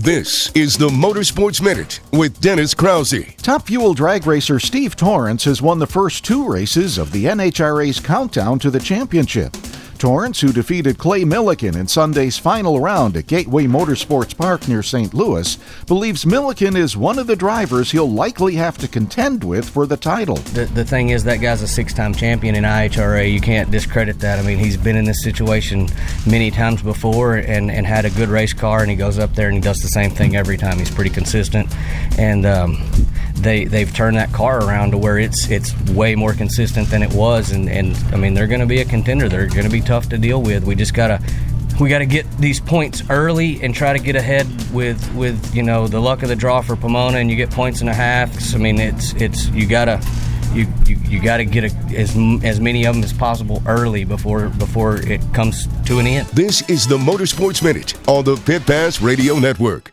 This is the Motorsports Minute with Dennis Krause. Top Fuel drag racer Steve Torrence has won the first 2 races of the NHRA's countdown to the championship. Torrence, who defeated Clay Millican in Sunday's final round at Gateway Motorsports Park near St. Louis, believes Millican is one of the drivers he'll likely have to contend with for the title. The thing is, that guy's a 6-time champion in IHRA. You can't discredit that. I mean, he's been in this situation many times before and had a good race car, and he goes up there and he does the same thing every time. He's pretty consistent, and they've turned that car around to where it's way more consistent than it was, and I mean, they're going to be a contender. They're going to be tough to deal with. We just gotta get these points early and try to get ahead with the luck of the draw for Pomona, and you get points and a half. So, I mean, you gotta get as many of them as possible early before it comes to an end. This is the Motorsports Minute on the Pit Pass Radio Network.